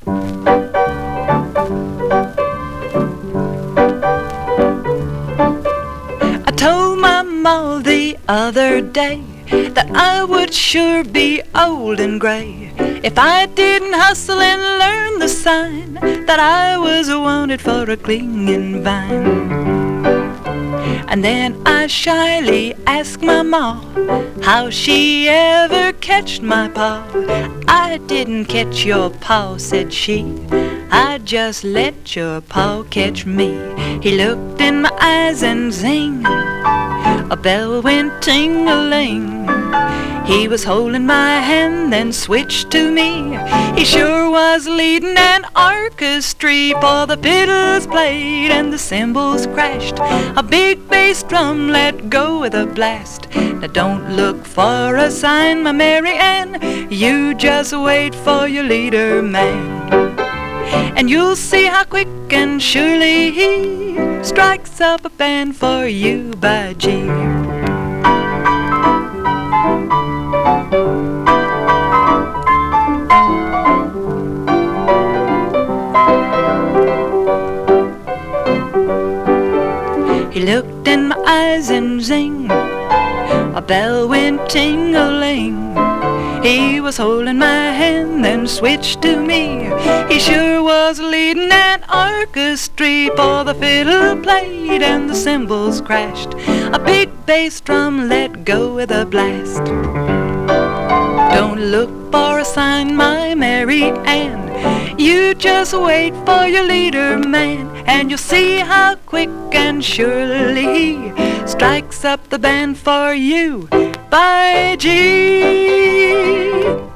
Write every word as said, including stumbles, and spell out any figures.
I told my ma the other day that I would sure be old and gray if I didn't hustle and learn the sign that I was wanted for a clinging vine. And then I shyly asked my ma how she ever catched my paw. I didn't catch your paw, said she, I just let your paw catch me. He looked in my eyes and zing, a bell went ting-a-ling. He was holding my hand, then switched to me. He sure was leading an orchestra, for the fiddles played and the cymbals crashed. A big bass drum let go with a blast. Now don't look for a sign, my Mary Ann, you just wait for your leader man. And you'll see how quick and surely he strikes up a band for you, by gee. He looked in my eyes and zing, a bell went ting-a-ling. He was holding my hand, then switched to me. He sure was leading an orchestra, for the fiddle played and the cymbals crashed. A big bass drum let go with a blast. Don't look for a sign, my Mary Ann, you just wait for your leader man. And you'll see how quick and surely he strikes up the band for you, by gee.